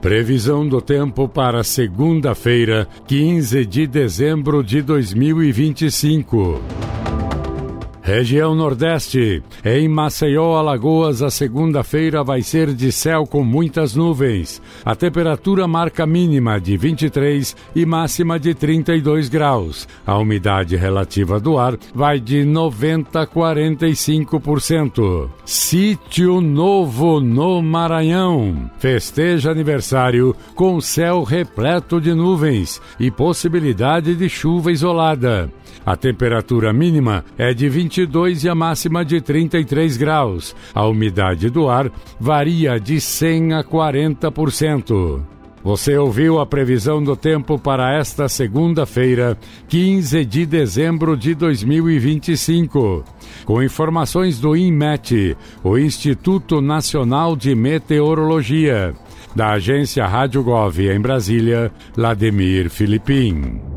Previsão do tempo para segunda-feira, 15 de dezembro de 2025. Região Nordeste. Em Maceió, Alagoas, a segunda-feira vai ser de céu com muitas nuvens. A temperatura marca mínima de 23 e máxima de 32 graus. A umidade relativa do ar vai de 90% a 45%. Sítio Novo no Maranhão. Festeja aniversário com céu repleto de nuvens e possibilidade de chuva isolada. A temperatura mínima é de 22 e a máxima de 33 graus. A umidade do ar varia de 100% a 40%. Você ouviu a previsão do tempo para esta segunda-feira, 15 de dezembro de 2025. Com informações do INMET, o Instituto Nacional de Meteorologia. Da agência Rádio Gov em Brasília, Lademir Filipim.